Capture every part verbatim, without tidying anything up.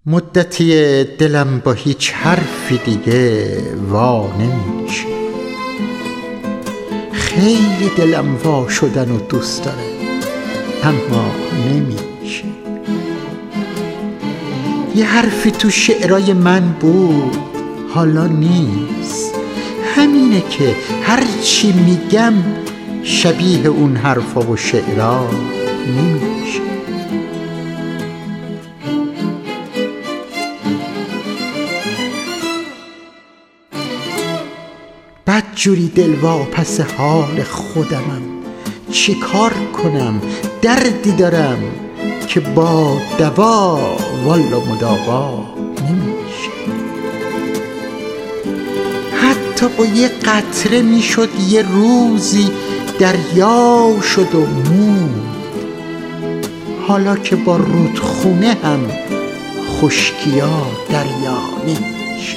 مدتی دلم با هیچ حرفی دیگه وا نمیشه. خیلی دلم وا شدن و دوست داره اما نمیشه. یه حرفی تو شعرای من بود حالا نیست. همینه که هرچی میگم شبیه اون حرفا و شعرا نمیشه. بدجوری دل واپس حال خودمم، چی کار کنم؟ دردی دارم که با دوا والا مداوا نمیشه. حتی با یه قطره میشد یه روزی دریا شد و موند. حالا که با رودخونه هم خشکیا دریا نمیشه.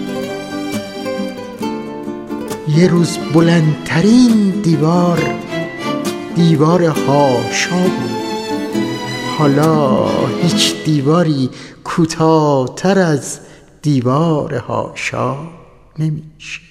یه روز بلندترین دیوار دیوار حاشا بود، حالا هیچ دیواری کوتاه‌تر از دیوار حاشا نمیشه.